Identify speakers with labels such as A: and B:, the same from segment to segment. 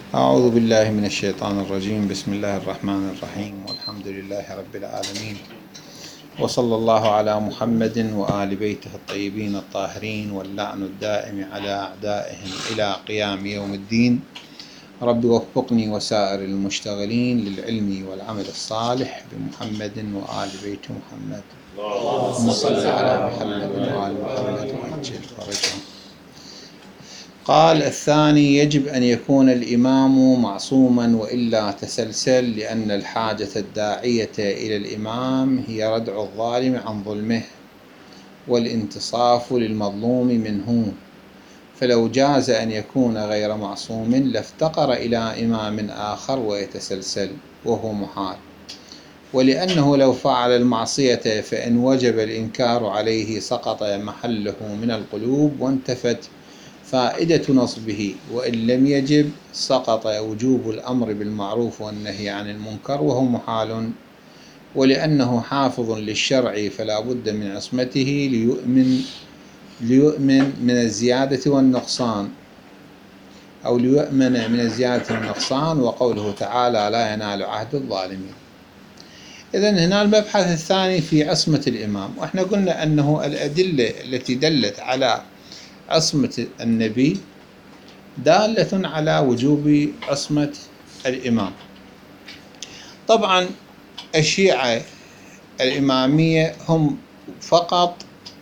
A: أعوذ بالله من الشيطان الرجيم. بسم الله الرحمن الرحيم، والحمد لله رب العالمين، وصلى الله على محمد وآل بيته الطيبين الطاهرين، واللعن الدائم على أعدائهم إلى قيام يوم الدين. رب وفقني وسائر المشتغلين للعلم والعمل الصالح بمحمد وآل بيت محمد. اللهم صل على محمد وآل محمد وعجل فرجهم. قال الثاني: يجب أن يكون الإمام معصوما وإلا تسلسل، لأن الحاجة الداعية إلى الإمام هي ردع الظالم عن ظلمه والانتصاف للمظلوم منه، فلو جاز أن يكون غير معصوم لافتقر إلى إمام آخر ويتسلسل، وهو محال. ولأنه لو فعل المعصية فإن وجب الإنكار عليه سقط محله من القلوب وانتفت فائدة نصبه، وإن لم يجب سقط وجوب الأمر بالمعروف والنهي عن المنكر، وهو محال. ولأنه حافظ للشرع فلا بد من عصمته ليؤمن من الزيادة والنقصان، أو ليؤمن من الزيادة والنقصان، وقوله تعالى: لا ينال عهد الظالمين. إذن هنا المبحث الثاني في عصمة الإمام، وإحنا قلنا أنه الأدلة التي دلت على عصمة النبي دالة على وجوب عصمة الإمام. طبعا الشيعة الإمامية هم فقط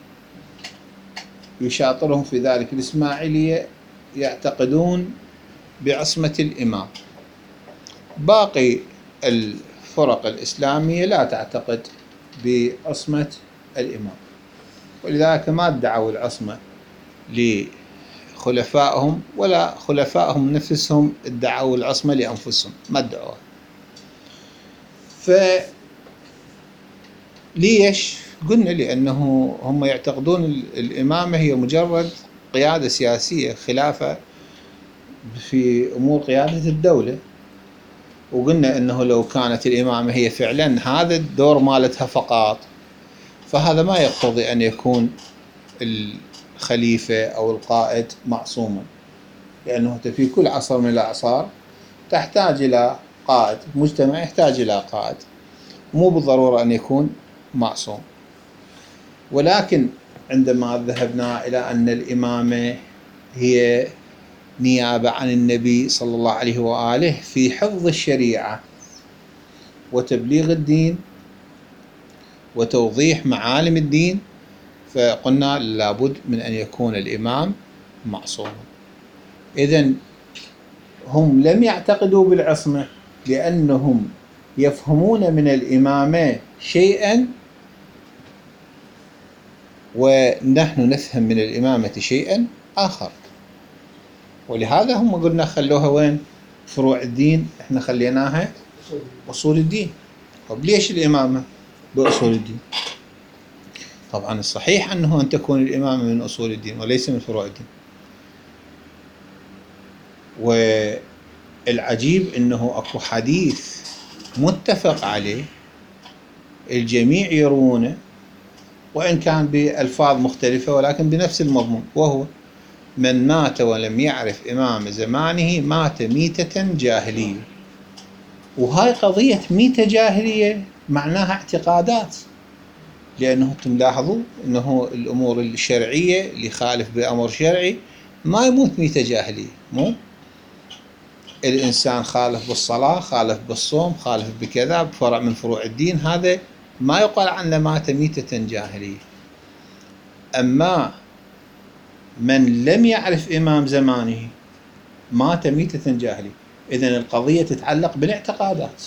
A: يشاطرهم في ذلك الإسماعيلية يعتقدون بعصمة الإمام، باقي الفرق الإسلامية لا تعتقد بعصمة الإمام، ولذلك ما ادعوا العصمة لخلفائهم، ولا خلفائهم نفسهم ادعوا العصمة لأنفسهم، ما ادعوها. ليش؟ قلنا لأنه هم يعتقدون الإمامة هي مجرد قيادة سياسية، خلافة في أمور قيادة الدولة، وقلنا أنه لو كانت الإمامة هي فعلا هذا الدور مالتها فقط، فهذا ما يقتضي أن يكون الخليفة أو القائد معصوما، لأنه في كل عصر من الأعصار تحتاج إلى قائد، مجتمع يحتاج إلى قائد، مو بالضرورة أن يكون معصوم. ولكن عندما ذهبنا إلى أن الإمامة هي نيابة عن النبي صلى الله عليه وآله في حفظ الشريعة وتبليغ الدين وتوضيح معالم الدين، فقلنا لابد من أن يكون الإمام معصوما. إذن هم لم يعتقدوا بالعصمة لأنهم يفهمون من الإمامة شيئا ونحن نفهم من الإمامة شيئا آخر، ولهذا هم قلنا خلوها وين؟ فروع الدين، احنا خليناها أصول الدين. طب ليش الإمامة بأصول الدين؟ طبعا الصحيح أنه أن تكون الإمامة من أصول الدين وليس من فروع الدين. والعجيب أنه أكو حديث متفق عليه الجميع يروونه، وإن كان بألفاظ مختلفة ولكن بنفس المضمون، وهو: من مات ولم يعرف إمام زمانه مات ميتة جاهلية. وهاي قضية ميتة جاهلية معناها اعتقادات، لأنه تلاحظوا أنه الأمور الشرعية اللي خالف بأمر شرعي ما يموت ميتة جاهلية. مو الإنسان خالف بالصلاة، خالف بالصوم، خالف بكذا بفرع من فروع الدين، هذا ما يقال عنه مات ميتة جاهلية. أما من لم يعرف إمام زمانه مات ميتة جاهلية. إذن القضية تتعلق بالاعتقادات،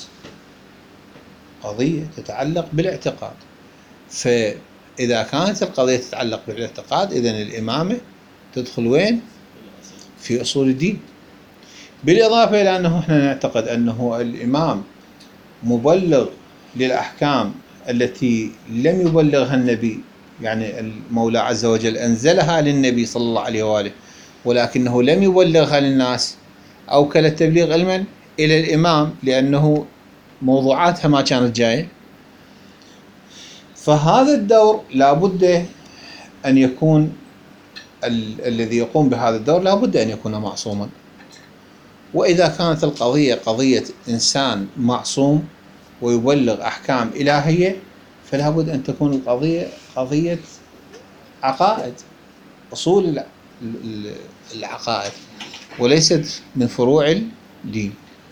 A: قضية تتعلق بالاعتقاد. فإذا كانت القضية تتعلق بالاعتقاد، إذن الإمامة تدخل وين؟ في أصول الدين. بالإضافة إلى أنه إحنا نعتقد أنه الإمام مبلغ للأحكام التي لم يبلغها النبي، يعني المولى عز وجل أنزلها للنبي صلى الله عليه وآله ولكنه لم يبلغها للناس، أوكل التبليغ علما إلى الإمام لأنه موضوعاتها ما كانت جاية. فهذا الدور لابد أن يكون الذي يقوم بهذا الدور لابد أن يكون معصوما. وإذا كانت القضية قضية إنسان معصوم ويبلغ أحكام إلهية، فلا بد أن تكون القضية قضية عقائد، أصول العقائد، وليست من فروع الدين.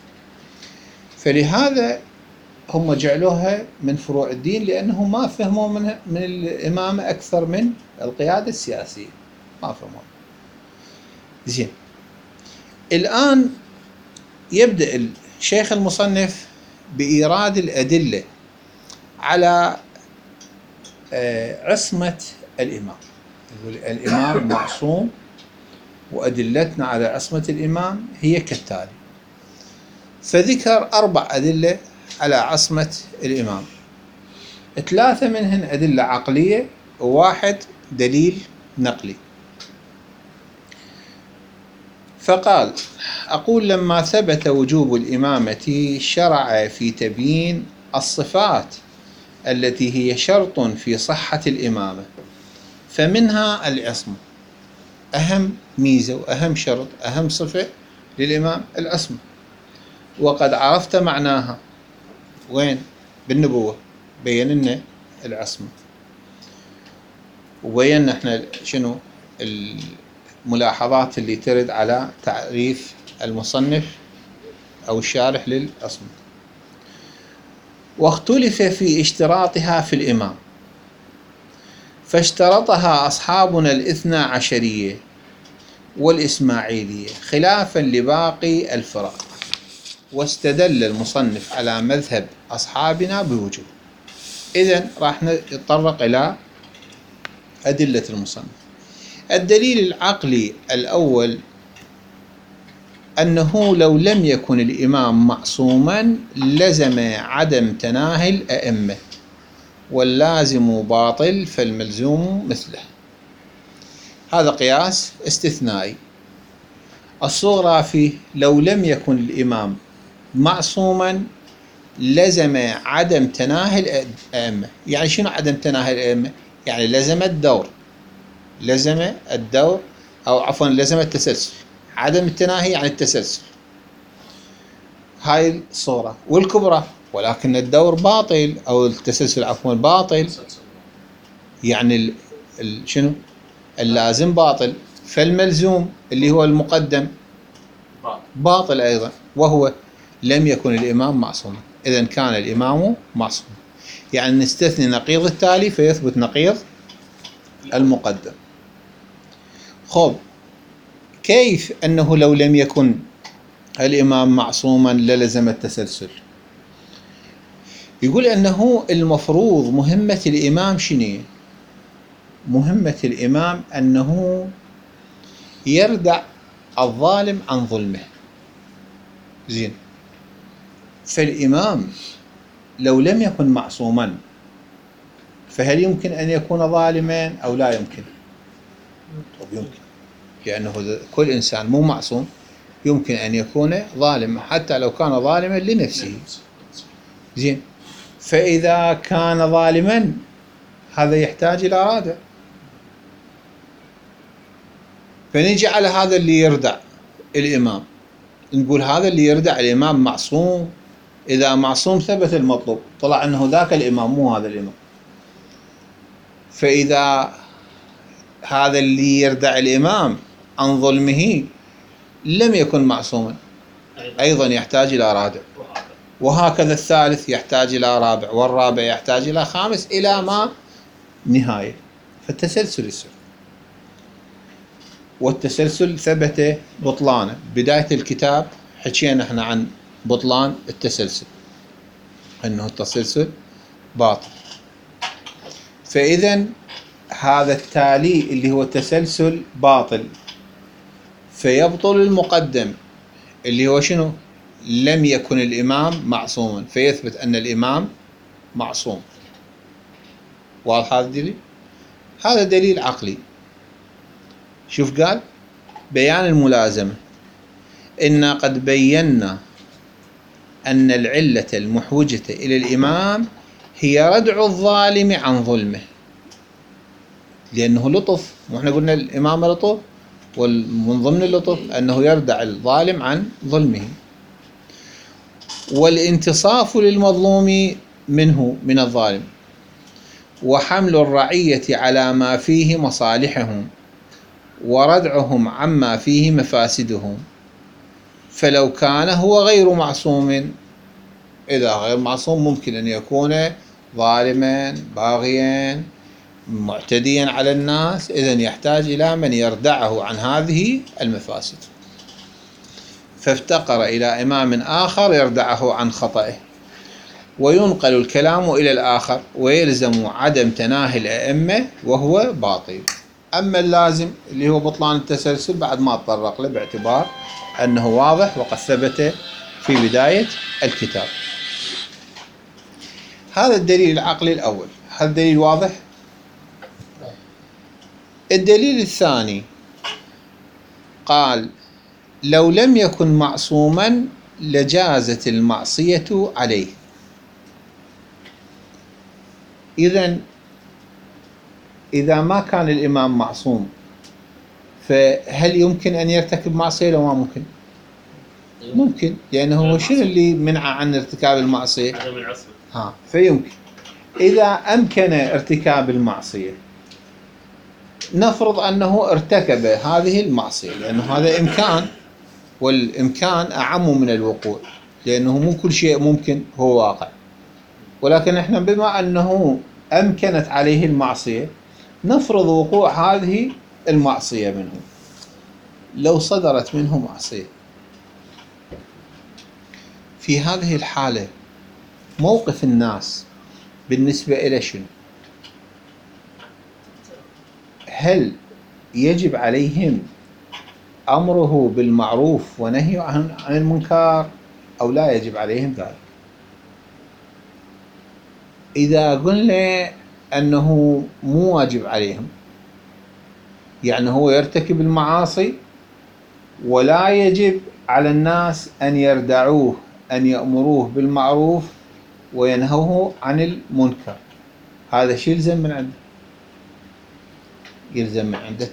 A: فلهذا هم جعلوها من فروع الدين، لأنهم ما فهموا من الإمامة أكثر من القيادة السياسية، ما فهموا. زين، الآن يبدأ الشيخ المصنف بإيراد الأدلة على عصمة الإمام. يقول الإمام معصوم، وأدلتنا على عصمة الإمام هي كالتالي. فذكر 4 أدلة على عصمة الإمام، 3 منهن أدلة عقلية، و1 دليل نقلي. فقال: أقول لما ثبت وجوب الإمامة شرع في تبيين الصفات التي هي شرط في صحة الإمامة، فمنها العصمة، أهم ميزة وأهم شرط، أهم صفة للإمام العصمة. وقد عرفت معناها وين؟ بالنبوة، بين لنا العصمة، وبينا احنا شنو الملاحظات اللي ترد على تعريف المصنف أو الشارح للعصمة. واختلف في اشتراطها في الإمام، فاشترطها أصحابنا الاثنا عشرية والإسماعيلية خلافا لباقي الفرق، واستدل المصنف على مذهب أصحابنا بوجوب. إذن راح نتطرق إلى أدلة المصنف. الدليل العقلي الأول أنه لو لم يكن الإمام معصوما لزم عدم تناهي الأئمة، واللازم باطل فالملزوم مثله. هذا قياس استثنائي. الصغرى فيه: لو لم يكن الإمام معصوما لزم عدم تناهي الأئمة. يعني شنو عدم تناهي الأئمة؟ يعني لزم الدور، أو عفوا لزم التسلسل. عدم التناهي يعني التسلسل. هاي الصورة. والكبرى: ولكن الدور باطل، أو التسلسل عفوا باطل، يعني شنو؟ اللازم باطل، فالملزوم اللي هو المقدم باطل أيضا، وهو لم يكن الإمام معصوما. إذن كان الإمام معصوما، يعني نستثني نقيض التالي فيثبت نقيض المقدم. خب، كيف أنه لو لم يكن الإمام معصوما للزم التسلسل؟ يقول أنه المفروض مهمة الإمام شنو؟ مهمة الإمام أنه يردع الظالم عن ظلمه. زين، فالإمام لو لم يكن معصوما فهل يمكن أن يكون ظالما أو لا يمكن؟ طب يمكن، لأنه كل إنسان مو معصوم يمكن أن يكون ظالما، حتى لو كان ظالما لنفسه. زين، فإذا كان ظالما هذا يحتاج إلى رادع. فنجي على هذا اللي يردع الإمام، نقول هذا اللي يردع الإمام معصوم. إذا معصوم ثبت المطلوب، طلع أنه ذاك الإمام مو هذا الإمام. فإذا هذا اللي يردع الإمام عن ظلمه لم يكن معصوما، أيضا يحتاج إلى رادع. وهكذا الثالث يحتاج إلى رابع، والرابع يحتاج إلى خامس، إلى ما نهاية. فالتسلسل يصير، والتسلسل ثبت بطلانه. بداية الكتاب حكينا احنا عن بطلان التسلسل، أنه التسلسل باطل. فإذا هذا التالي اللي هو التسلسل باطل، فيبطل المقدم اللي هو شنو؟ لم يكن الإمام معصوما، فيثبت أن الإمام معصوم. واضح هذا الدليل؟ هذا دليل عقلي. شوف قال: بيان الملازمة: إنا قد بينا أن العلة المحوجة إلى الإمام هي ردع الظالم عن ظلمه، لأنه لطف. وإحنا قلنا الإمام لطف، ومن ضمن اللطف أنه يردع الظالم عن ظلمه. والانتصاف للمظلوم منه من الظالم، وحمل الرعية على ما فيه مصالحهم، وردعهم عما فيه مفاسدهم. فلو كان هو غير معصوم، إذا غير معصوم ممكن أن يكون ظالما باغيا معتديا على الناس، إذن يحتاج إلى من يردعه عن هذه المفاسد، فافتقر إلى إمام آخر يردعه عن خطئه، وينقل الكلام إلى الآخر، ويلزم عدم تناهي الأئمة وهو باطل. أما اللازم اللي هو بطلان التسلسل بعد ما تطرق له، باعتبار أنه واضح وقد ثبت في بداية الكتاب. هذا الدليل العقلي الأول. هذا الدليل واضح. الدليل الثاني قال: لو لم يكن معصوما لجازت المعصية عليه. إذا ما كان الإمام معصوم، فهل يمكن أن يرتكب معصية لو ما ممكن؟ ممكن، لأنه شنو اللي منع عن ارتكاب المعصية؟ فيمكن. إذا أمكن ارتكاب المعصية، نفرض أنه ارتكب هذه المعصية، لأنه هذا إمكان، والإمكان أعم من الوقوع، لأنه مو كل شيء ممكن هو واقع. ولكن إحنا بما أنه أمكنت عليه المعصية، نفرض وقوع هذه المعصية منه. لو صدرت منه معصية، في هذه الحالة موقف الناس بالنسبة إلى شنو؟ هل يجب عليهم أمره بالمعروف ونهيه عن المنكر، أو لا يجب عليهم ذلك؟ إذا قلنا أنه مو واجب عليهم، يعني هو يرتكب المعاصي ولا يجب على الناس أن يردعوه، أن يأمروه بالمعروف وينهوه عن المنكر. هذا شيء يلزم من عنده، يلزم من عنده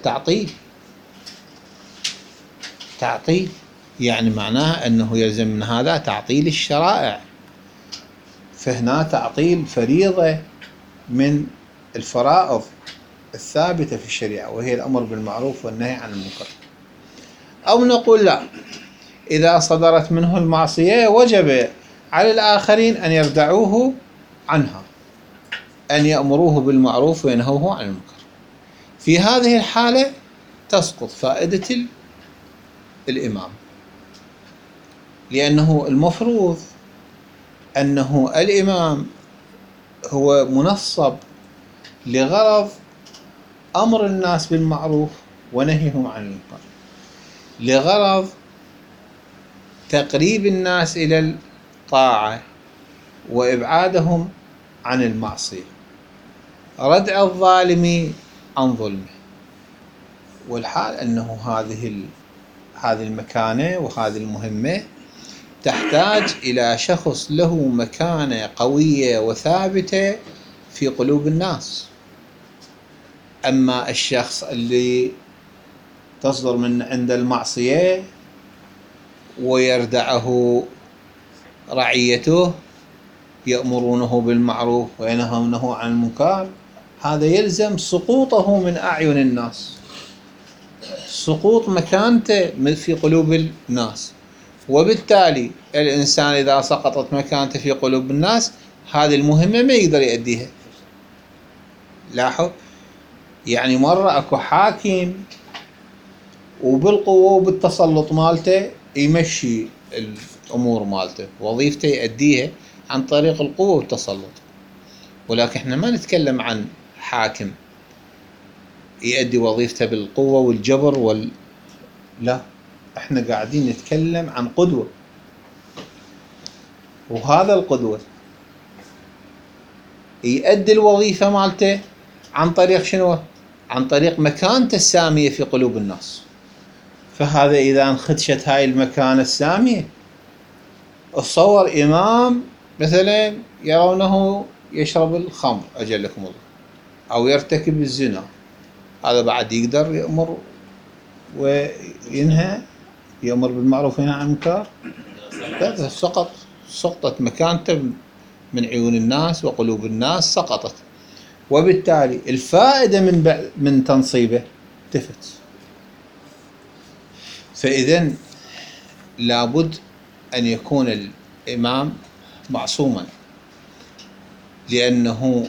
A: تعطيل، يعني معناه أنه يلزم من هذا تعطيل الشرائع. فهنا تعطيل فريضة من الفرائض الثابتة في الشريعة، وهي الأمر بالمعروف والنهي عن المنكر. أو نقول لا، إذا صدرت منه المعصية وجب على الآخرين أن يردعوه عنها، أن يأمروه بالمعروف وينهوه عن المنكر. في هذه الحالة تسقط فائدة الإمام، لأنه المفروض أنه الإمام هو منصب لغرض أمر الناس بالمعروف ونهيهم عن المنكر، لغرض تقريب الناس إلى الطاعة وإبعادهم عن المعصية، ردع الظالم عن ظلمه. والحال أنه هذه المكانة وهذه المهمة تحتاج إلى شخص له مكانة قوية وثابتة في قلوب الناس. أما الشخص اللي تصدر من عند المعصية ويردعه رعيته يأمرونه بالمعروف وينهونه عن المنكر، هذا يلزم سقوطه من أعين الناس، سقوط مكانته في قلوب الناس. وبالتالي الإنسان إذا سقطت مكانته في قلوب الناس، هذه المهمة ما يقدر يؤديها. لاحظ، يعني مرة أكو حاكم وبالقوة وبالتسلط مالته يمشي الأمور مالته، وظيفته يؤديها عن طريق القوة والتسلط. ولكن احنا ما نتكلم عن حاكم يؤدي وظيفته بالقوة والجبر لا، احنا قاعدين نتكلم عن قدوة، وهذا القدوة يؤدي الوظيفة مالته عن طريق شنو؟ عن طريق مكانته السامية في قلوب الناس. فهذا إذا انخدشت هاي المكانة السامية، اتصور إمام مثلا يرونه يشرب الخمر أجلكم الله، أو يرتكب الزنا، هذا بعد يقدر يأمر وينهى، يأمر بالمعروف وينهى عن المنكر، لا، سقطت مكانته من عيون الناس وقلوب الناس، سقطت، وبالتالي الفائدة من تنصيبه تفت. فإذن لابد أن يكون الإمام معصوما، لأنه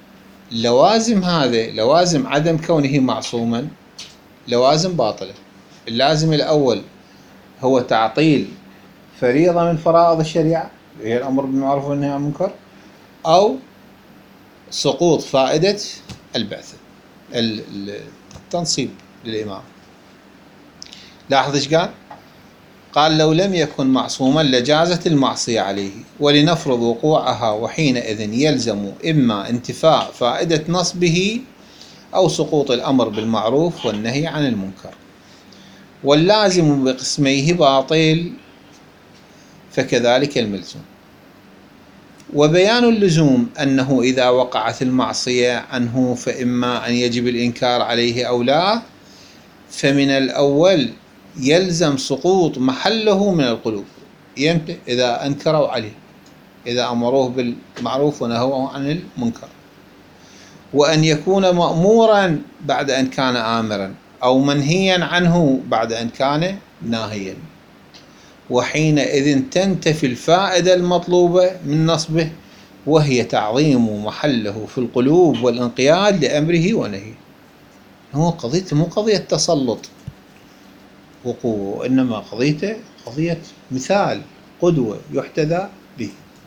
A: لوازم عدم كونه معصوما لوازم باطلة. اللازم الأول هو تعطيل فريضة من فرائض الشريعة، هي الأمر بالمعروف والنهي عن المنكر، أو سقوط فائدة البعثة، التنصيب للإمام. لاحظ ايش قال لو لم يكن معصوما لجازت المعصية عليه، ولنفرض وقوعها، وحينئذ يلزم إما انتفاء فائدة نصبه أو سقوط الأمر بالمعروف والنهي عن المنكر. واللازم بقسميه باطل، فكذلك الملزوم. وبيان اللزوم أنه إذا وقعت المعصية عنه فإما أن يجب الإنكار عليه أو لا، فمن الأول يلزم سقوط محله من القلوب، يمتى إذا أنكروا عليه، إذا أمروه بالمعروف ونهوه عن المنكر، وأن يكون مأمورا بعد أن كان آمرا، أو منهيا عنه بعد أن كان ناهيا، وحينئذ تنتفي الفائدة المطلوبة من نصبه، وهي تعظيم محله في القلوب والانقياد لأمره ونهيه. هو قضيته مو قضية تسلط وقوة، وإنما قضيته قضية مثال، قدوة يحتذى به.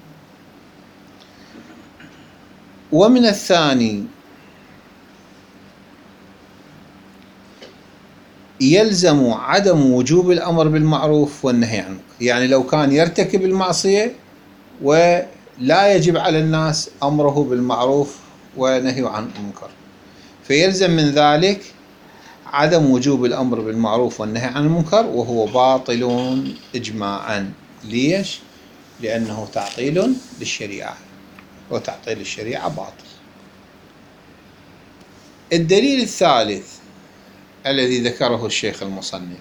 A: ومن الثاني يلزم عدم وجوب الأمر بالمعروف والنهي عنه، يعني لو كان يرتكب المعصية ولا يجب على الناس أمره بالمعروف ونهيه عن المنكر، فيلزم من ذلك عدم وجوب الأمر بالمعروف والنهي عن المنكر، وهو باطل إجماعا. ليش؟ لأنه تعطيل للشريعة، وتعطيل الشريعة باطل. الدليل الثالث الذي ذكره الشيخ المصنف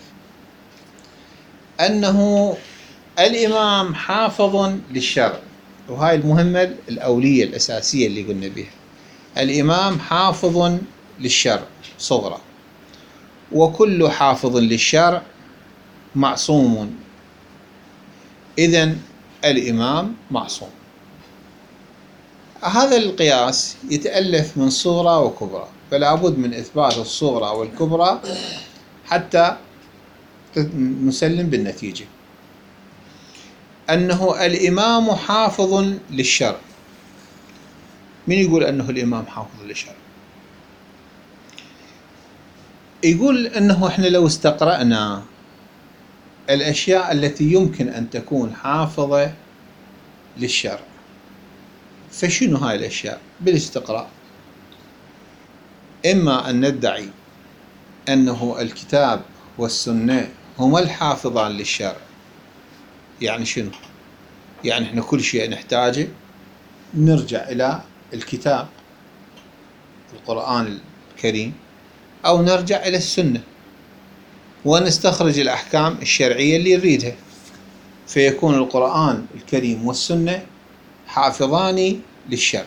A: أنه الإمام حافظ للشرع، وهاي المهمة الأولية الأساسية اللي قلنا بها. الإمام حافظ للشرع صغرى، وكل حافظ للشرع معصوم، إذن الإمام معصوم. هذا القياس يتألف من صغرى وكبرى، فلا بد من إثبات الصغرى والكبرى حتى نسلم بالنتيجة. أنه الإمام حافظ للشرع. من يقول أنه الإمام حافظ للشرع؟ يقول أنه إحنا لو استقرأنا الأشياء التي يمكن أن تكون حافظة للشرع، فشنو هاي الأشياء بالاستقراء؟ إما أن ندعي أنه الكتاب والسنة هما الحافظان للشرع. يعني شنو؟ يعني إحنا كل شيء نحتاجه نرجع إلى الكتاب القرآن الكريم، أو نرجع إلى السنة ونستخرج الأحكام الشرعية اللي نريدها، فيكون القرآن الكريم والسنة حافظان للشرع.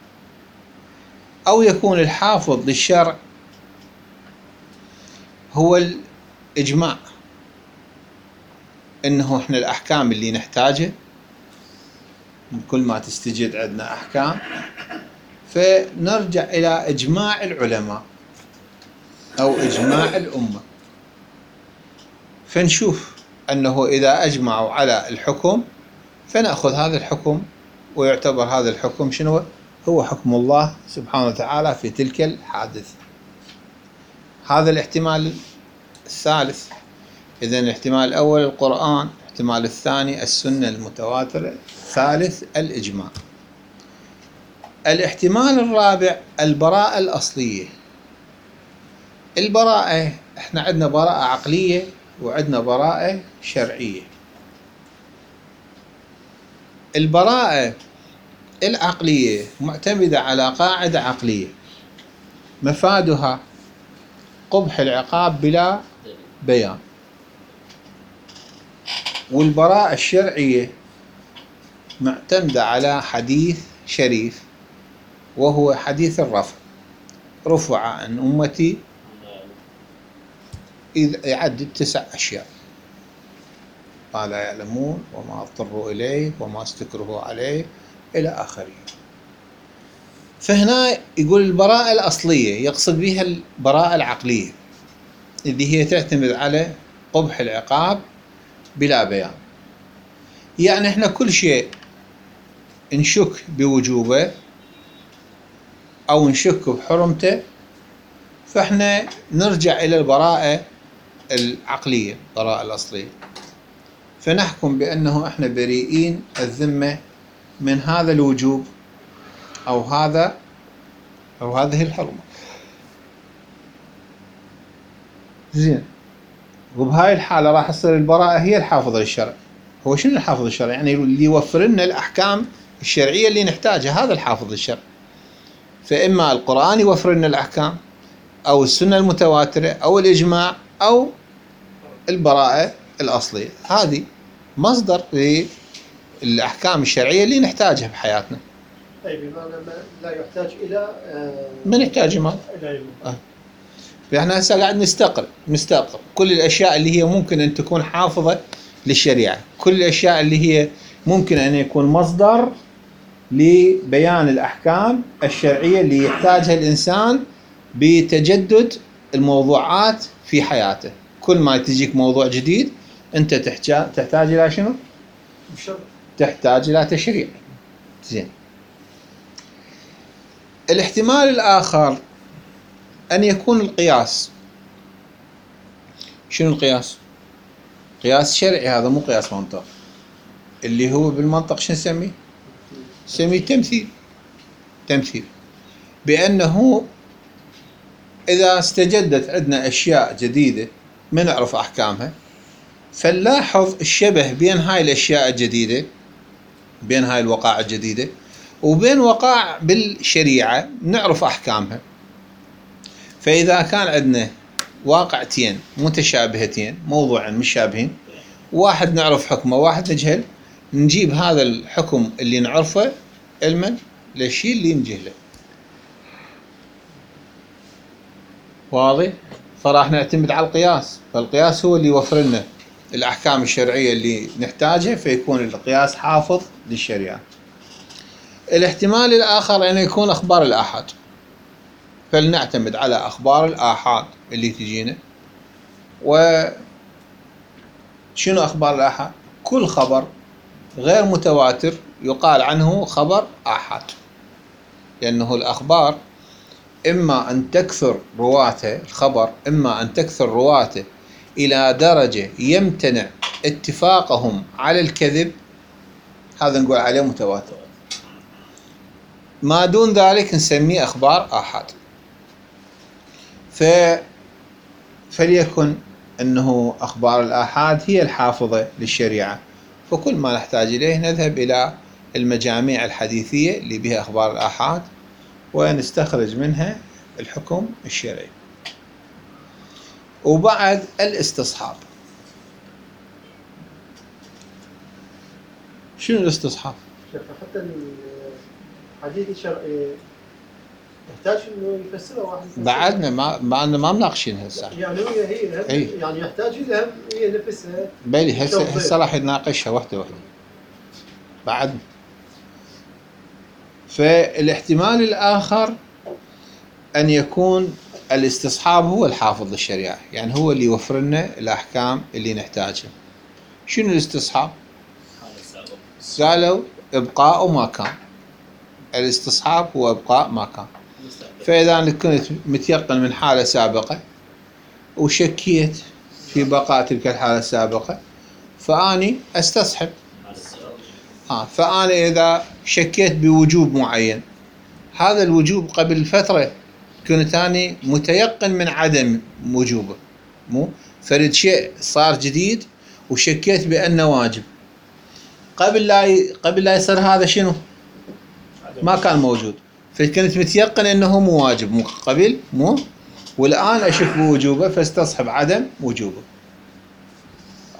A: أو يكون الحافظ للشرع هو الإجماع، إنه إحنا الأحكام اللي نحتاجها كل ما تستجد عندنا أحكام، فنرجع إلى إجماع العلماء أو إجماع الأمة، فنشوف أنه إذا أجمعوا على الحكم فنأخذ هذا الحكم، ويعتبر هذا الحكم شنو؟ هو حكم الله سبحانه وتعالى في تلك الحادثة. هذا الاحتمال الثالث. إذن الاحتمال الأول القرآن، الاحتمال الثاني السنة المتواترة، الثالث الإجماع. الاحتمال الرابع البراءة الأصلية. البراءة احنا عندنا براءة عقلية وعندنا براءة شرعية. البراءة العقلية معتمدة على قاعدة عقلية مفادها قبح العقاب بلا بيان. والبراءة الشرعية معتمدة على حديث شريف وهو حديث الرفع: رفع عن أمتي، إذ يعدد 9 أشياء: ما لا يعلمون، وما اضطروا إليه، وما استكرهوا عليه، إلى آخره. فهنا يقول البراءة الأصلية يقصد بها البراءة العقلية اللي هي تعتمد على قبح العقاب بلا بيان. يعني احنا كل شيء نشك بوجوبه أو نشك بحرمته، فاحنا نرجع إلى البراءة العقلية، البراءة الأصلية، فنحكم بأنه احنا بريئين الذمة من هذا الوجوب أو هذه الحرمة. زين، وبهاي الحالة راح تصير البراءة هي الحافظة للشرع. هو شنو الحافظ للشرع؟ يعني اللي يوفر لنا الأحكام الشرعية اللي نحتاجها، هذا الحافظ للشرع. فإما القرآن يوفر لنا الأحكام، أو السنة المتواترة، أو الإجماع، أو البراءة الأصلية. هذه مصدر للأحكام الشرعية اللي نحتاجها بحياتنا.
B: أي بمعنى لا يحتاج إلى
A: ما نحتاج ما فإحنا هسه قاعد نستقر كل الأشياء اللي هي ممكن أن تكون حافظة للشريعة، كل الأشياء اللي هي ممكن أن يكون مصدر لبيان الأحكام الشرعية اللي يحتاجها الإنسان بتجدد الموضوعات في حياته. كل ما تجيك موضوع جديد أنت تحتاج إلى شنو؟ تحتاج إلى تشريع. زين، الاحتمال الآخر أن يكون القياس. شنو القياس؟ قياس شرعي، هذا مو قياس منطق. اللي هو بالمنطق شنو نسميه؟ نسميه تمثيل. بأنه إذا استجدت عندنا أشياء جديدة ما نعرف أحكامها، فنلاحظ الشبه بين هاي الأشياء الجديدة، بين هاي الوقائع الجديدة وبين وقائع بالشريعة نعرف أحكامها. فإذا كان عندنا واقعتين متشابهتين، موضوعين مشابهين، واحد نعرف حكمه واحد نجهل، نجيب هذا الحكم اللي نعرفه علما للشيء اللي نجهله. واضح؟ فراح نعتمد على القياس، فالقياس هو اللي يوفر لنا الأحكام الشرعية اللي نحتاجها، فيكون القياس حافظ للشريعة. الاحتمال الآخر أن يكون أخبار الآحاد، فلنعتمد على أخبار الآحاد اللي تجينا. وشنو أخبار الآحاد؟ كل خبر غير متواتر يقال عنه خبر آحاد، لأنه الأخبار إما أن تكثر رواته، الخبر إما أن تكثر رواته إلى درجة يمتنع اتفاقهم على الكذب، هذا نقول عليه متواتر. ما دون ذلك نسميه أخبار آحاد. فليكن أنه أخبار الآحاد هي الحافظة للشريعة، فكل ما نحتاج إليه نذهب إلى المجاميع الحديثية اللي بها أخبار الآحاد ونستخرج منها الحكم الشرعي. وبعد الاستصحاب. شنو الاستصحاب؟
B: حتى الحديث الشرعي يحتاج انه يفسرها واحد.
A: بعدنا ما مناقشين هسه.
B: يعني هي يعني يحتاج لها هي نفسها.
A: بلي هسه راح نناقشها واحده. بعد. فالاحتمال الآخر أن يكون الاستصحاب هو الحافظ للشريعة، يعني هو اللي يوفر لنا الأحكام اللي نحتاجها. شنو الاستصحاب؟ قالوا إبقاء ما كان. الاستصحاب هو إبقاء ما كان. فإذا كنت متيقن من حالة سابقة وشكيت في بقاء تلك الحالة السابقة فأني استصحب. فأنا إذا شكيت بوجوب معين، هذا الوجوب قبل فترة كنت أنا متيقن من عدم وجوبه، مو فرد شيء صار جديد وشكيت بأنه واجب، قبل لا يصير هذا شنو؟ ما كان موجود، فكنت متيقن أنه مو واجب، مو قبل، مو والآن أشك بوجوبه فاستصحب عدم وجوبه.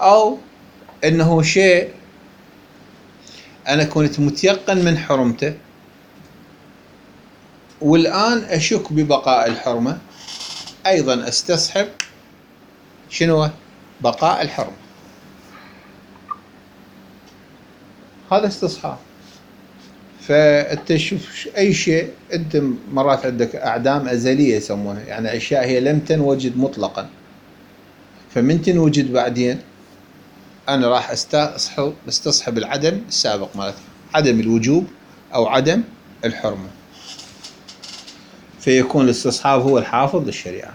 A: أو أنه شيء أنا كنت متيقن من حرمته والآن أشك ببقاء الحرمة، أيضا استصحب شنو؟ بقاء الحرمة. هذا استصحاب. فأنت تشوف أي شيء، أنت مرات عندك أعدام أزلية يسمونها، يعني أشياء هي لم تنوجد مطلقا، فمن تنوجد بعدين أنا راح استصحب العدم السابق مالتها، عدم الوجوب أو عدم الحرمة، فيكون الاستصحاب هو الحافظ للشريعة.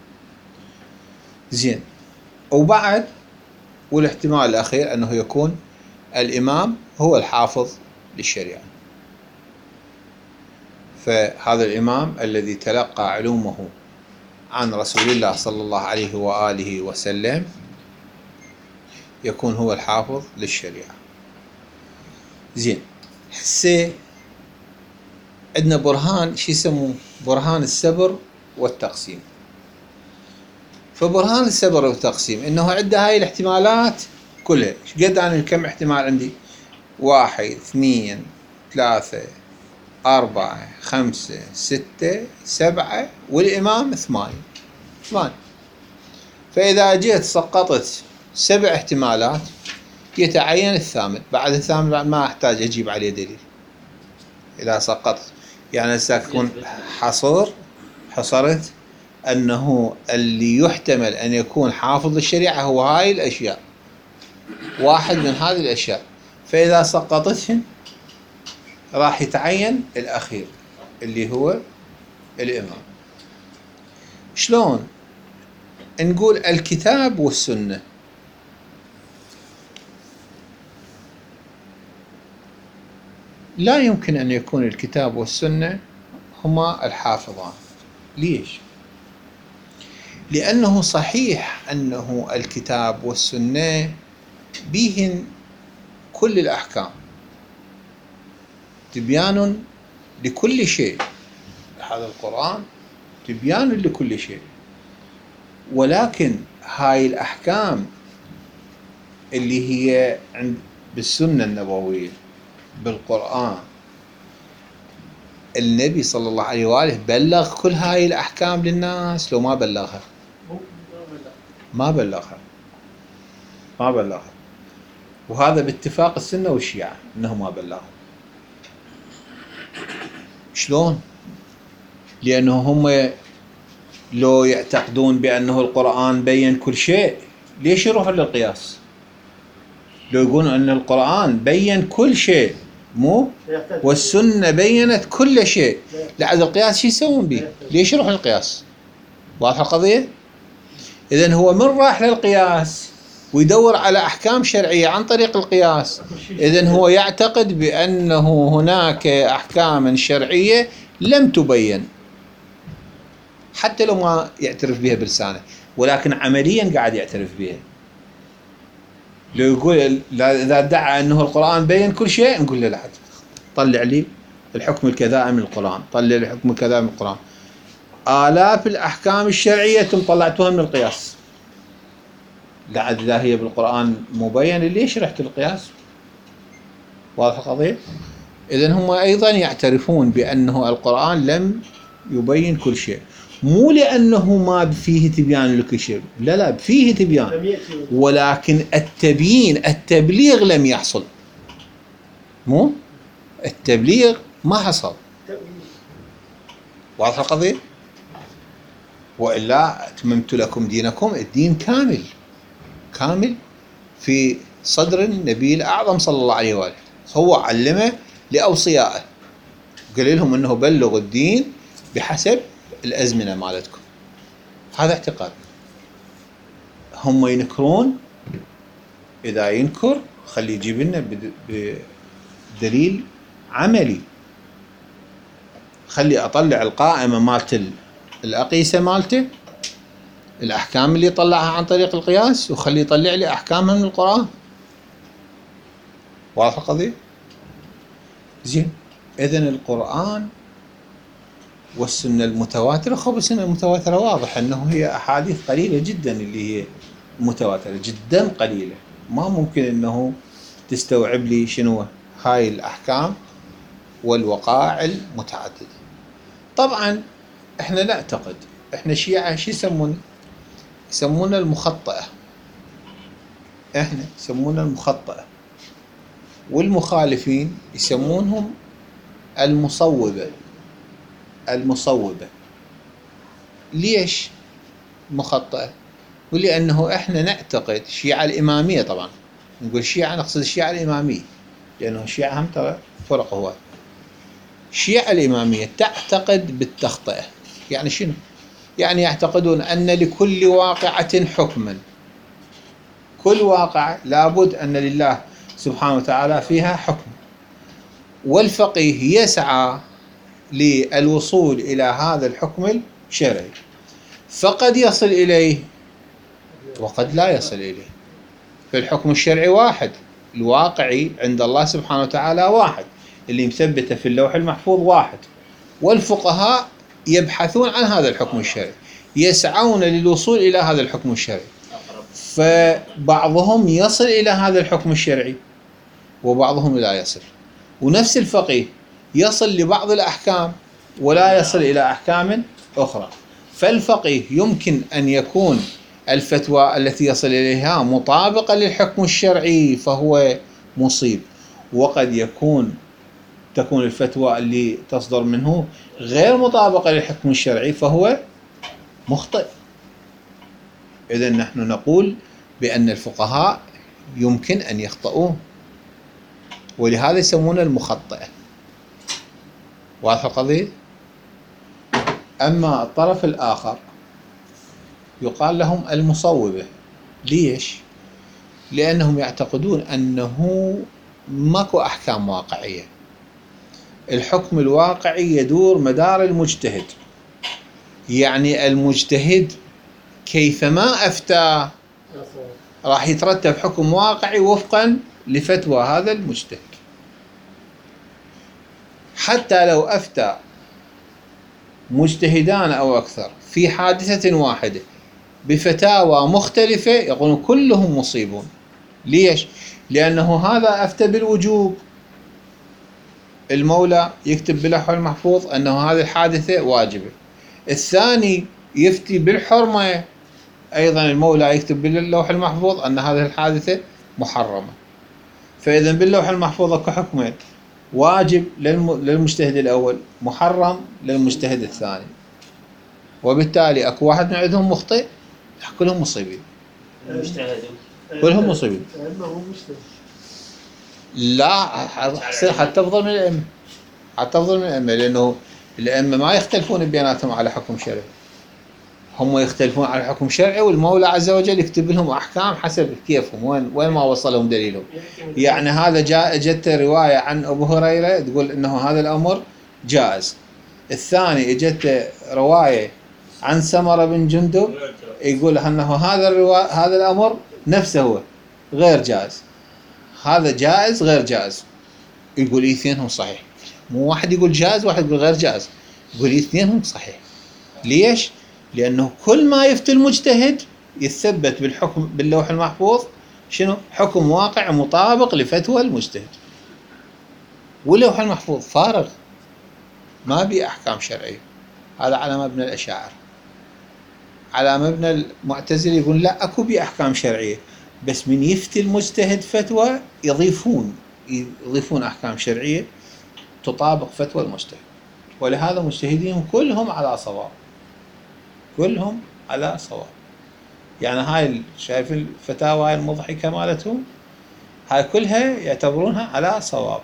A: زين. وبعد والاحتمال الأخير أنه يكون الإمام هو الحافظ للشريعة، فهذا الإمام الذي تلقى علومه عن رسول الله صلى الله عليه وآله وسلم يكون هو الحافظ للشريعة. زين. هسه عندنا برهان، شو يسموه؟ برهان السبر والتقسيم. فبرهان السبر والتقسيم انه عنده هاي الاحتمالات كلها. ايش قد انا كم احتمال عندي؟ 1 2 3 4 5 6 7 والامام 8. فاذا جيت سقطت 7 احتمالات يتعين الثامن. بعد الثامن بعد ما احتاج اجيب عليه دليل. اذا سقطت يعني هسه تكون حصرت أنه اللي يحتمل أن يكون حافظ للشريعة هو هاي الأشياء، واحد من هذه الأشياء، فإذا سقطتهن راح يتعين الأخير اللي هو الإمام. شلون؟ نقول الكتاب والسنة. لا يمكن أن يكون الكتاب والسنة هما الحافظان. ليش؟ لأنه صحيح أنه الكتاب والسنة بيهن كل الأحكام، تبيان لكل شيء. هذا القرآن تبيان لكل شيء، ولكن هاي الأحكام اللي هي بالسنة النبوية بالقرآن، النبي صلى الله عليه وآله بلغ كل هاي الأحكام للناس لو ما بلغها؟ ما بلغها. وهذا باتفاق السنة والشيعة أنه ما بلغها. شلون؟ لأنه هم لو يعتقدون بأنه القرآن بين كل شيء ليش يروحوا للقياس؟ لو يقولون أن القرآن بين كل شيء مو والسنة بينت كل شيء، لعد القياس شو يسوون به؟ ليش يروح للقياس؟ واضحة القضية؟ إذن هو من راح للقياس ويدور على أحكام شرعية عن طريق القياس، إذن هو يعتقد بأنه هناك أحكام شرعية لم تبين، حتى لو ما يعترف بها بلسانه، ولكن عمليا قاعد يعترف بها. لو يقول إذا ادعى أنه القرآن بين كل شيء، نقول له لا، طلع لي الحكم الكذا من القرآن، طلع لي الحكم الكذا من القرآن. آلاف الأحكام الشرعية تم طلعتوها من القياس، لا إذا هي بالقرآن مبين ليش رحت القياس؟ واضح القضية؟ إذن هم أيضا يعترفون بأنه القرآن لم يبين كل شيء، مو لأنه ما فيه تبيان لكل شيء، لا فيه تبيان، ولكن التبليغ لم يحصل. مو التبليغ ما حصل. واضح القضية؟ وإلا أتممت لكم دينكم، الدين كامل في صدر النبي الأعظم صلى الله عليه وآله. هو علمه لأوصيائه، قال لهم أنه بلغوا الدين بحسب الأزمنة مالتكم. هذا اعتقاد. هم ينكرون، إذا ينكر خلي يجيب لنا بدليل عملي، خلي أطلع القائمة مالت الأقيسة مالته، الأحكام اللي طلعها عن طريق القياس، وخلي يطلع لي أحكامها من القرآن. واضح القضية؟ زين. إذن القرآن والسنة المتواترة، السنة المتواترة واضح أنه هي أحاديث قليلة جدا اللي هي متواترة جدا قليلة، ما ممكن انه تستوعب لي شنو هاي الاحكام والوقائع المتعددة. طبعا احنا نعتقد، احنا شيعة شو يسمونا المخطئة، احنا يسمونا المخطئة، والمخالفين يسمونهم المصوبة. ليش مخطئة؟ ولأنه احنا نعتقد الشيعة الإمامية، طبعا نقول شيعة نقصد الشيعة الإمامية، لأنه الشيعة هم ترى فرق هواي. الشيعة الإمامية تعتقد بالتخطئة. يعني شنو؟ يعني يعتقدون أن لكل واقعة حكما، كل واقعة لابد أن لله سبحانه وتعالى فيها حكم، والفقيه يسعى للوصول إلى هذا الحكم الشرعي، فقد يصل إليه وقد لا يصل إليه. فالحكم الشرعي واحد، الواقعي عند الله سبحانه وتعالى واحد، اللي مثبته في اللوح المحفوظ واحد، والفقهاء يبحثون عن هذا الحكم الشرعي، يسعون للوصول إلى هذا الحكم الشرعي. فبعضهم يصل إلى هذا الحكم الشرعي وبعضهم لا يصل، ونفس الفقيه يصل لبعض الأحكام ولا يصل إلى أحكام أخرى. فالفقيه يمكن أن يكون الفتوى التي يصل إليها مطابقة للحكم الشرعي فهو مصيب، وقد تكون الفتوى اللي تصدر منه غير مطابقة للحكم الشرعي فهو مخطئ. إذن نحن نقول بأن الفقهاء يمكن أن يخطئون، ولهذا يسمونه المخطئة. واضح القضية؟ أما الطرف الآخر يقال لهم المصوبة. ليش؟ لأنهم يعتقدون أنه ماكو أحكام واقعية، الحكم الواقعي يدور مدار المجتهد. يعني المجتهد كيفما أفتى راح يترتب حكم واقعي وفقا لفتوى هذا المجتهد. حتى لو أفتى مجتهدان أو أكثر في حادثة واحدة بفتاوى مختلفة يقولون كلهم مصيبون. ليش؟ لأنه هذا أفتى بالوجوب، المولى يكتب بلوح المحفوظ أنه هذه الحادثة واجبة. الثاني يفتي بالحرمة، أيضا المولى يكتب باللوح المحفوظ أن هذه الحادثة محرمة. فإذا باللوح المحفوظ اكو حكمين، واجب للمجتهد الأول، محرم للمجتهد الثاني، وبالتالي اكو واحد من عندهم مخطئ، كلهم مصيبين. كلهم مصيبين. لا، حتى أفضل من الأئمة، حتى أفضل من الأئمة، لأنه الأئمة ما يختلفون بيناتهم على حكم شرعي، هم يختلفون على حكم شرعي، والمولى عز وجل يكتب لهم أحكام حسب كيفهم وين ما وصلهم دليلهم. يعني هذا جت رواية عن أبو هريرة تقول إنه هذا الأمر جائز، الثاني جت رواية عن سمرة بن جندب يقول أنه هذا الأمر نفسه هو غير جائز، هذا جائز غير جائز. يقول اثنينهم صحيح، مو واحد يقول جائز واحد يقول غير جائز، يقول اثنينهم صحيح. ليش؟ لأنه كل ما يفتي المجتهد يثبت بالحكم باللوح المحفوظ شنو؟ حكم واقع مطابق لفتوى المجتهد، واللوح المحفوظ فارغ ما بي أحكام شرعية. هذا على مبنى الأشاعرة. على مبنى المعتزلة يقول لا، أكو بي أحكام شرعية، بس من يفتي المجتهد فتوى يضيفون أحكام شرعية تطابق فتوى المجتهد. ولهذا مجتهدين كلهم على صواب، كلهم على صواب. يعني هاي شايف الفتاوى هاي المضحكة مالتهم، هاي كلها يعتبرونها على صواب.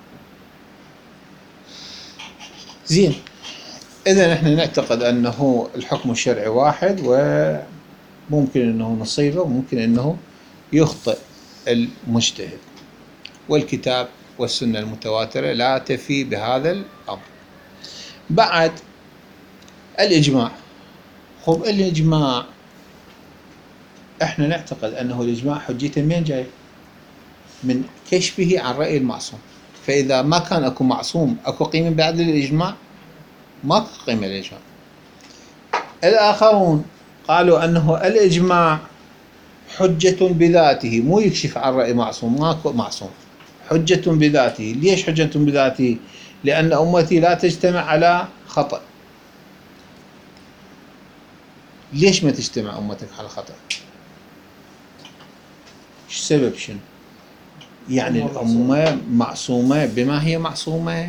A: زين، إذا نحن نعتقد أنه الحكم الشرعي واحد، وممكن أنه نصيبه وممكن أنه يخطئ المجتهد، والكتاب والسنة المتواترة لا تفي بهذا الأمر. بعد الإجماع. خب الإجماع احنا نعتقد أنه الإجماع حجيته من جاي؟ من كشفه عن رأي المعصوم. فإذا ما كان أكو معصوم أكو قيمة بعد الإجماع؟ ما قيمة الإجماع. الآخرون قالوا أنه الإجماع حجة بذاته، مو يكشف عن رأي معصوم، ماكو معصوم، حجة بذاته. ليش حجة بذاته؟ لأن أمتي لا تجتمع على خطأ. ليش ما تجتمع أمتك على خطأ؟ ايش السبب؟ شنو؟ يعني الأمة معصومة. بما هي معصومة؟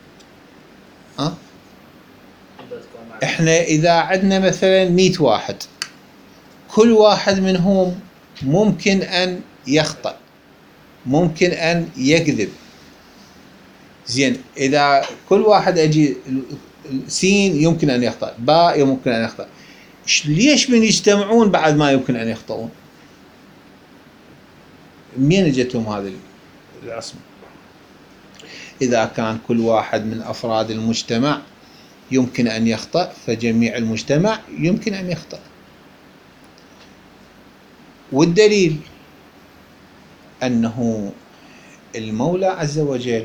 A: احنا إذا عندنا مثلا 100 واحد، كل واحد منهم ممكن أن يخطأ، ممكن أن يكذب. زين، إذا كل واحد أجي سين يمكن أن يخطأ، باء يمكن أن يخطأ، ليش من يجتمعون بعد ما يمكن أن يخطئون؟ منين اجتهم هذه العصمة؟ إذا كان كل واحد من أفراد المجتمع يمكن أن يخطأ، فجميع المجتمع يمكن أن يخطأ. والدليل أنه المولى عز وجل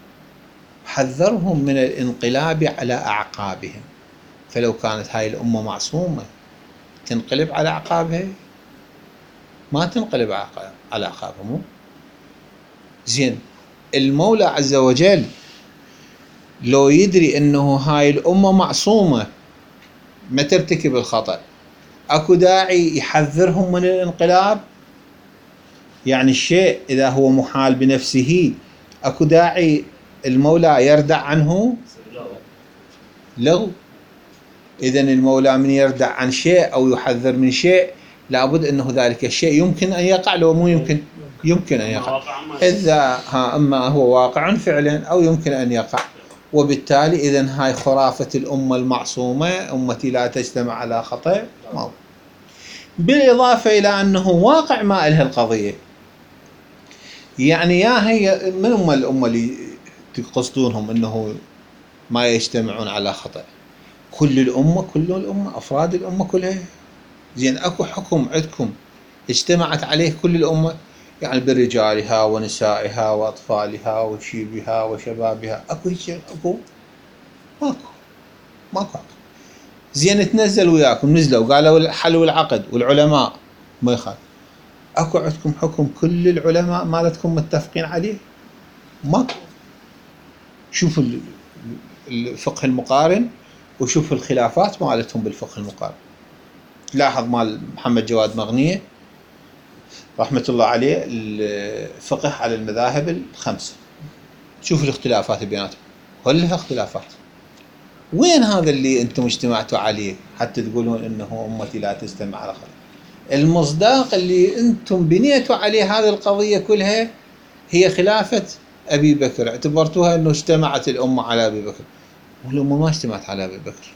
A: حذرهم من الانقلاب على أعقابهم. فلو كانت هاي الأمة معصومة تنقلب على أعقابها؟ ما تنقلب على أعقابهم. زين، المولى عز وجل لو يدري أنه هاي الأمة معصومة ما ترتكب الخطأ، أكو داعي يحذرهم من الانقلاب؟ يعني الشيء إذا هو محال بنفسه أكو داعي المولى يردع عنه؟ لو إذن المولى من يردع عن شيء أو يحذر من شيء لابد أنه ذلك الشيء يمكن أن يقع، لو مو يمكن؟ يمكن أن يقع. إذا أما هو واقع فعلا أو يمكن أن يقع. وبالتالي إذن هاي خرافة الأمة المعصومة، أمتي لا تجتمع على خطأ، بالإضافة إلى أنه واقع ما إلها القضية. يعني يا هي من هم الأمة اللي تقصدونهم أنه ما يجتمعون على خطأ؟ كل الأمة، كل الأمة، أفراد الأمة كلها. زين، أكو حكم عندكم اجتمعت عليه كل الأمة؟ يعني برجالها ونسائها وأطفالها وشيبها وشبابها، أكو هيك؟ أكو؟ ماكو. زين، تنزل وياكم، نزلوا قالوا حلوا العقد والعلماء ما يخالف، أكو عندكم حكم كل العلماء مالتكم متفقين عليه؟ ماكو. شوفوا الفقه المقارن وشوف الخلافات مالتهم بالفقه المقارن. لاحظ مال محمد جواد مغنية رحمة الله عليه الفقه على المذاهب الخمسة، شوف الاختلافات بيناتهم، كلها اختلافات. وين هذا اللي انتم اجتمعتوا عليه حتى تقولون انه امتي لا تجتمع على خطأ؟ المصداق اللي انتم بنيتوا عليه هذه القضية كلها هي خلافة ابي بكر، اعتبرتوها انه اجتمعت الامة على ابي بكر، والامة ما اجتمعت على ابي بكر.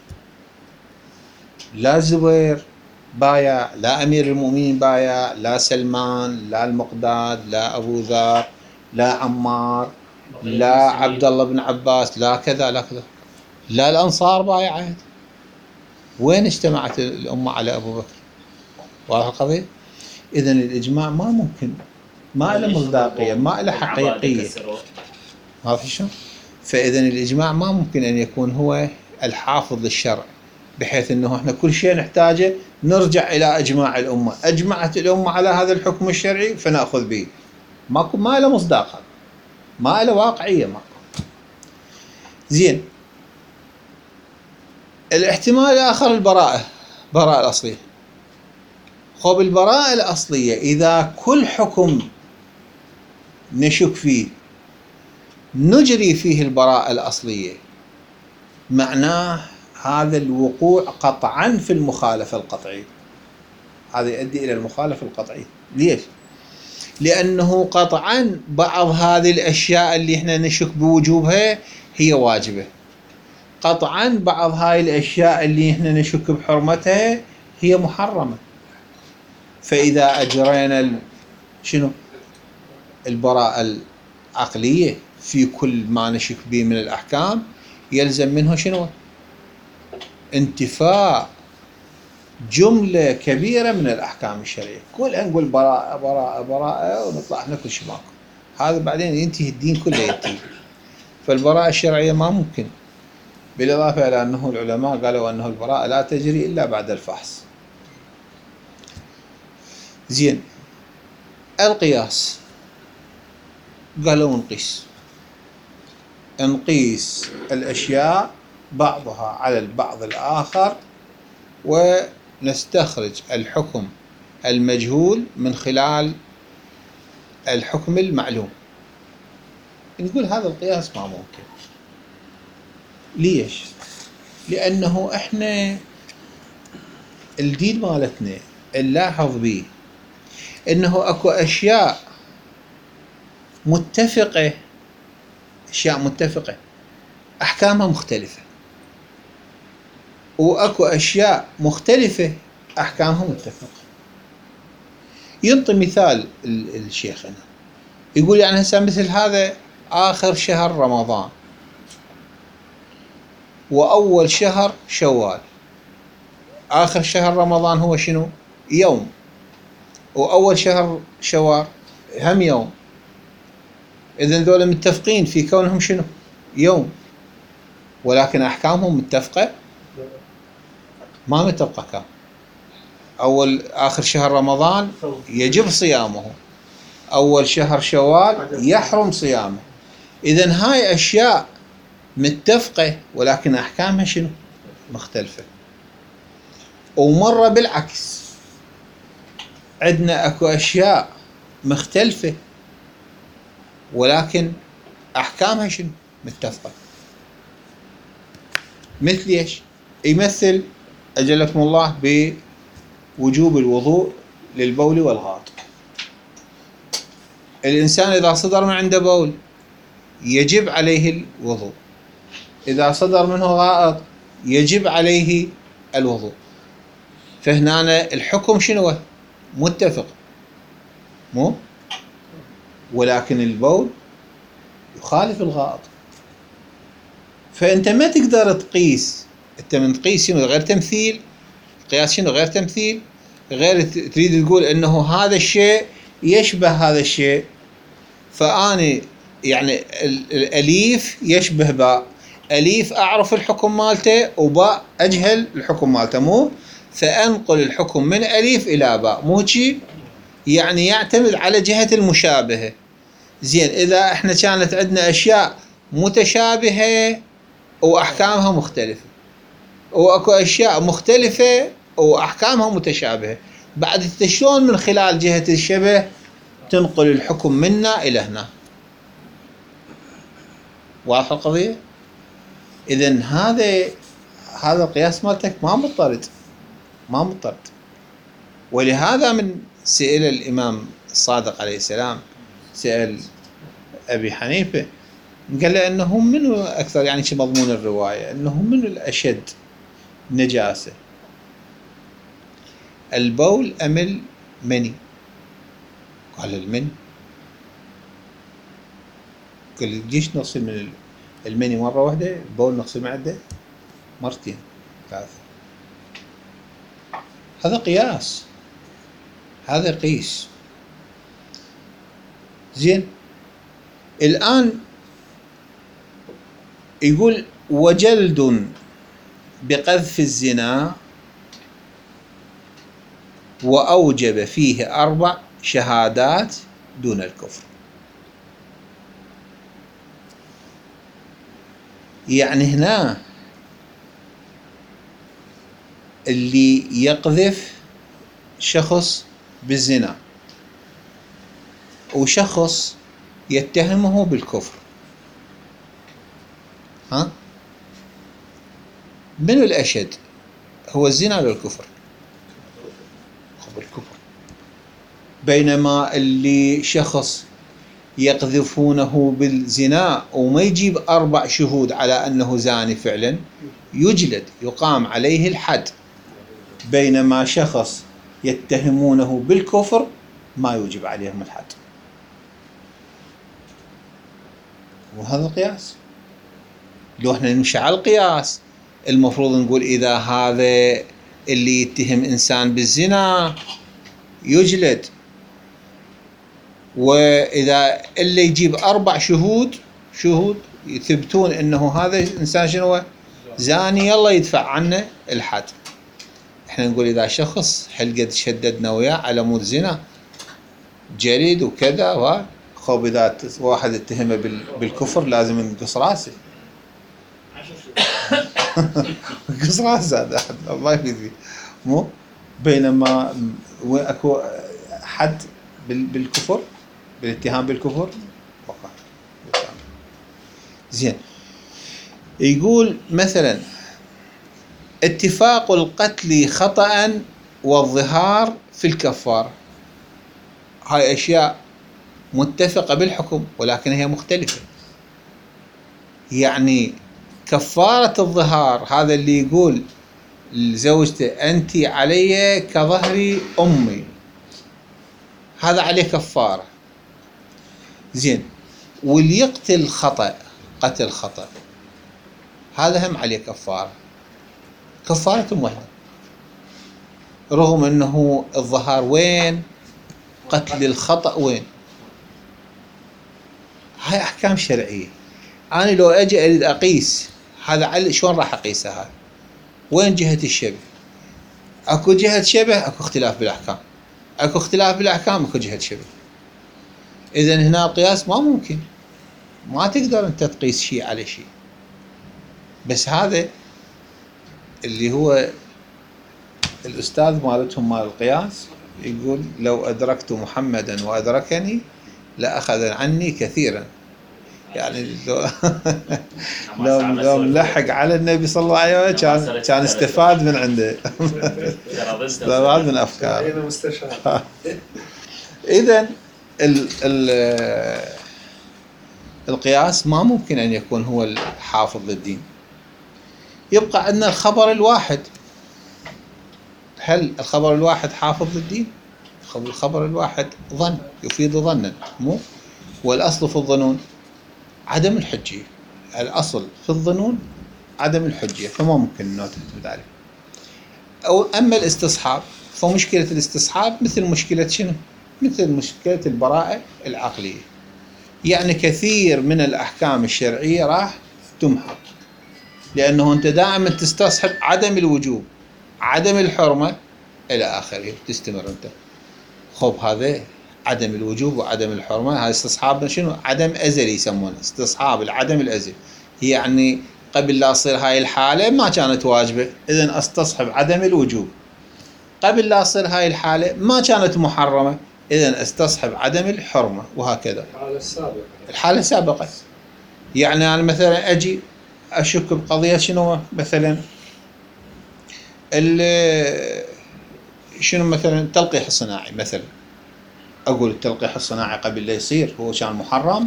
A: لا الزبير بايع، لا امير المؤمنين بايع، لا سلمان، لا المقداد، لا ابو ذر، لا عمار، لا عبد الله بن عباس، لا كذا لا كذا، لا الانصار بايعت. وين اجتمعت الامه على ابو بكر؟ واضح القضيه؟ اذا الاجماع ما ممكن، ما له مصداقيه، ما له حقيقيه. عارف شلون؟ فاذا الاجماع ما ممكن ان يكون هو الحافظ للشرع، بحيث انه احنا كل شيء نحتاجه نرجع الى اجماع الامه، اجمعت الامه على هذا الحكم الشرعي فناخذ به. ماكو، ما له مصداق، ما له واقعيه، ماكو. زين، الاحتمال الاخر البراءه، براءه الاصليه. خب البراءه الاصليه اذا كل حكم نشك فيه نجري فيه البراءه الاصليه، معناه هذا الوقوع قطعا في المخالفة القطعية، هذا يؤدي إلى المخالفة القطعية. ليش؟ لأنه قطعا بعض هذه الأشياء اللي احنا نشك بوجوبها هي واجبة، قطعا بعض هاي الأشياء اللي احنا نشك بحرمتها هي محرمة. فإذا أجرينا شنو؟ البراءة العقلية في كل ما نشك به من الأحكام يلزم منه شنو؟ انتفاء جملة كبيرة من الأحكام الشرعية. كلها نقول براءة براءة براءة ونطلع احنا كل شيء ماكو، هذا بعدين ينتهي الدين كله ينتهي. فالبراءة الشرعية ما ممكن، بالإضافة إلى أنه العلماء قالوا أنه البراءة لا تجري إلا بعد الفحص. زين، القياس قالوا نقيس الأشياء بعضها على البعض الآخر ونستخرج الحكم المجهول من خلال الحكم المعلوم. نقول هذا القياس ما ممكن. ليش؟ لأنه إحنا الدين مالتنا نلاحظ به إنه أكو أشياء متفقة، أحكامها مختلفة، وأكو أشياء مختلفة أحكامها متفقة. ينطي مثال الشيخ هنا، يقول يعني هسه مثل هذا آخر شهر رمضان وأول شهر شوال. آخر شهر رمضان هو شنو؟ يوم، وأول شهر شوال هم يوم. إذن ذولا متفقين في كونهم شنو؟ يوم، ولكن أحكامهم متفقة؟ ما متفقة. كان آخر شهر رمضان يجب صيامه، أول شهر شوال يحرم صيامه. إذن هاي أشياء متفقة ولكن أحكامها شنو؟ مختلفة. ومرة بالعكس، عندنا أكو أشياء مختلفة ولكن أحكامها شنو؟ متفقة. مثل إيش؟ يمثل أجلكم الله بوجوب الوضوء للبول والغائط. الإنسان إذا صدر من عنده بول يجب عليه الوضوء، إذا صدر منه غائط يجب عليه الوضوء. فهنا الحكم شنو؟ متفق، مو؟ ولكن البول يخالف الغائط. فأنت ما تقدر تقيس. أنت من تقيس شنو؟ غير تمثيل. قياس شنو؟ غير تمثيل، غير تريد تقول إنه هذا الشيء يشبه هذا الشيء. فأني يعني الأليف يشبه باء، أليف أعرف الحكم مالته وباء أجهل الحكم مالته، مو؟ فأنقل الحكم من أليف إلى باء، مو شيء؟ يعني يعتمد على جهة المشابهة. زين، إذا إحنا كانت عندنا أشياء متشابهة وأحكامها مختلفة، وأكو أشياء مختلفة وأحكامها متشابهة، بعد شلون من خلال جهة الشبه تنقل الحكم منا إلى هنا؟ واضح القضية؟ إذن هذا القياس مالتك ما مضطرد. ولهذا من سئل الإمام الصادق عليه السلام، سأل أبي حنيفة، قال له إنه منو أكثر، يعني شو مضمون الرواية، إنه منو الأشد نجاسة، البول أم المني؟ قال المني. قال ليش نغسل من المني مرة واحدة، البول نغسل عدة مرتين ثلاثة؟ هذا قياس، هذا قيس. زين، الآن يقول وجلد بقذف الزنا وأوجب فيه 4 شهادات دون الكفر. يعني هنا اللي يقذف شخص بالزنا وشخص يتهمه بالكفر، منو الأشد؟ هو الزنا ولا الكفر؟ الكفر. بينما اللي شخص يقذفونه بالزنا وما يجيب 4 شهود على أنه زاني فعلا يجلد، يقام عليه الحد. بينما شخص يتهمونه بالكفر ما يوجب عليهم الحد. وهذا القياس. لو احنا نمشي على القياس المفروض نقول إذا هذا اللي يتهم إنسان بالزنا يجلد، وإذا اللي يجيب 4 شهود يثبتون إنه هذا الإنسان شنو زاني، يلا يدفع عنه الحد. احنا نقول إذا شخص حلقة شددنا وياه على مود زنا جلد وكذا خب إذا واحد اتهمه بالكفر لازم نقص راسه. نقص راسه هذا الله يهديه. مو بينما اكو حد بالكفر، بالاتهام بالكفر وقع. زين، يقول مثلا اتفاق القتل خطأ والظهار في الكفارة، هاي أشياء متفقة بالحكم ولكن هي مختلفة. يعني كفارة الظهار هذا اللي يقول لزوجته أنت علي كظهر أمي، هذا عليه كفارة. زين، واللي يقتل خطأ، قتل خطأ، هذا هم عليه كفارة، كفارة واحدة، رغم أنه الظهار وين، قتل الخطأ وين. هاي أحكام شرعية. أنا لو أجي أريد أقيس هذا شلون راح أقيسها؟ هاي وين جهة الشبه؟ أكو جهة شبه، أكو اختلاف بالأحكام، أكو اختلاف بالأحكام، أكو جهة شبه. إذن هنا القياس ما ممكن، ما تقدر أنت تقيس شيء على شيء. بس هذا اللي هو الأستاذ مالتهم مال القياس يقول لو أدركت محمدا وأدركني لأخذ عني كثيرا. يعني لو ملحق على النبي صلى الله عليه وسلم كان استفاد من عنده، استفاد من أفكاره. إذن القياس ما ممكن أن يكون هو الحافظ للدين. يبقى عندنا الخبر الواحد. هل الخبر الواحد حافظ للدين؟ الخبر الواحد ظن، يفيد ظنا، مو؟ والأصل في الظنون عدم الحجية. الأصل في الظنون عدم الحجية، فما ممكن أنه تعتمد عليه. أما الاستصحاب فمشكلة الاستصحاب مثل مشكلة شنو؟ مثل مشكلة البراءة العقلية. يعني كثير من الأحكام الشرعية راح تمحق، لأنه أنت دائما تستصحب عدم الوجوب، عدم الحرمة إلى آخره، تستمر أنت. خب هذا عدم الوجوب وعدم الحرمة، هذا استصحاب شنو؟ عدم أزلي يسمونه، استصحاب العدم الأزلي. يعني قبل لا تصير هاي الحالة ما كانت واجبة، إذن استصحب عدم الوجوب. قبل لا تصير هاي الحالة ما كانت محرمة، إذن استصحب عدم الحرمة، وهكذا. الحالة السابقة. يعني أنا مثلا أجي أشك بقضية شنو مثلا شنو مثلا التلقيح الصناعي مثلا، أقول التلقيح الصناعي قبل لا يصير هو كان محرم؟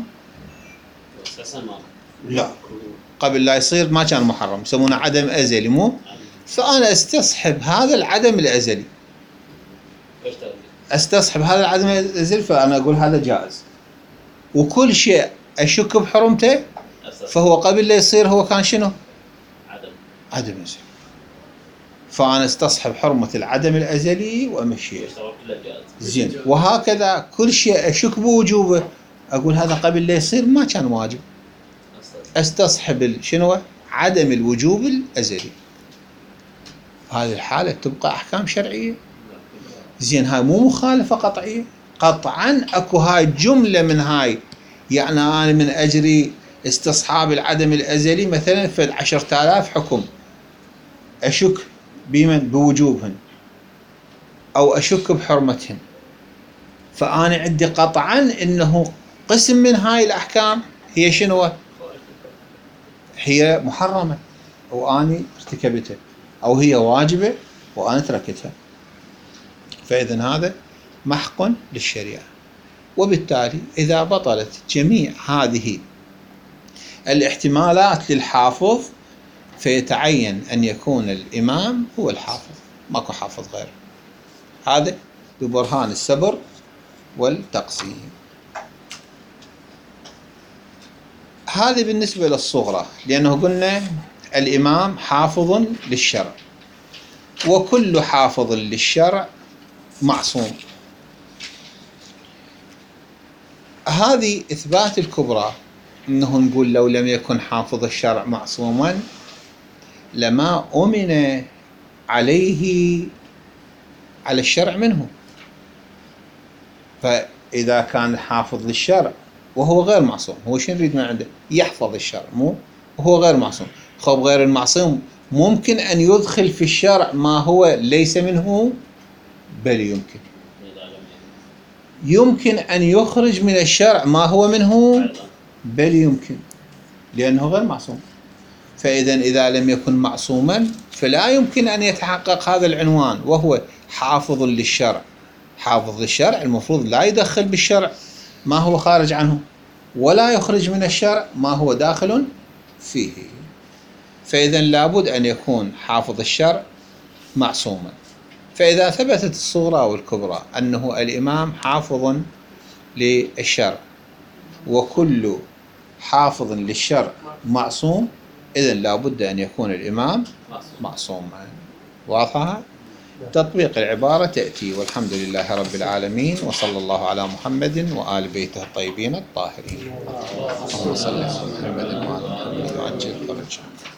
A: لا، قبل لا يصير ما كان محرم، يسمونه عدم أزلي، مو؟ فأنا استصحب هذا العدم الأزلي، استصحب هذا العدم الأزلي، فأنا أقول هذا جائز. وكل شيء أشك بحرمته فهو قبل لا يصير هو كان شنو؟ عدم أزلي. فأنا استصحب حرمة العدم الأزلي وأمشيه. زين، وهكذا كل شيء أشك بوجوبه أقول هذا قبل لا يصير ما كان واجب، استصحب شنو؟ عدم الوجوب الأزلي. هذه الحالة تبقى أحكام شرعية. زين، هاي مو مخالفة قطعية، قطعا أكو هاي جملة من هاي. يعني أنا من أجري استصحاب العدم الأزلي مثلا في 10,000 حكم أشك بوجوبهن أو أشك بحرمتهن، فأنا عندي قطعا إنه قسم من هاي الأحكام هي شنو؟ هي محرمة وأنا ارتكبتها، أو هي واجبة وأنا تركتها. فإذن هذا محق للشريعة. وبالتالي إذا بطلت جميع هذه الاحتمالات للحافظ فيتعين أن يكون الإمام هو الحافظ، ماكو حافظ غيره. هذا ببرهان السبر والتقسيم. هذه بالنسبة للصغرى، لأنه قلنا الإمام حافظ للشرع، وكل حافظ للشرع معصوم. هذه إثبات الكبرى، إنه نقول لو لم يكن حافظ الشرع معصوما لما أمن على الشرع منه. فإذا كان حافظ للشرع وهو غير معصوم، هو شنو يريد من عنده؟ يحفظ الشرع مو وهو غير معصوم. خب غير المعصوم ممكن أن يدخل في الشرع ما هو ليس منه، بل يمكن أن يخرج من الشرع ما هو منه، بل يمكن، لأنه غير معصوم. إذا لم يكن معصوما فلا يمكن أن يتحقق هذا العنوان، وهو حافظ للشرع. حافظ للشرع المفروض لا يدخل بالشرع ما هو خارج عنه، ولا يخرج من الشرع ما هو داخل فيه. فإذا لابد أن يكون حافظ الشرع معصوما. فإذا ثبتت الصغرى والكبرى أنه الإمام حافظ للشرع وكل حافظ للشرع معصوم، إذن لابد أن يكون الإمام معصوما. واضحة؟ تطبيق العبارة تأتي. والحمد لله رب العالمين، وصلى الله على محمد وآل بيته الطيبين الطاهرين. اللهم صل على محمد وآل محمد وعجل فرجهم.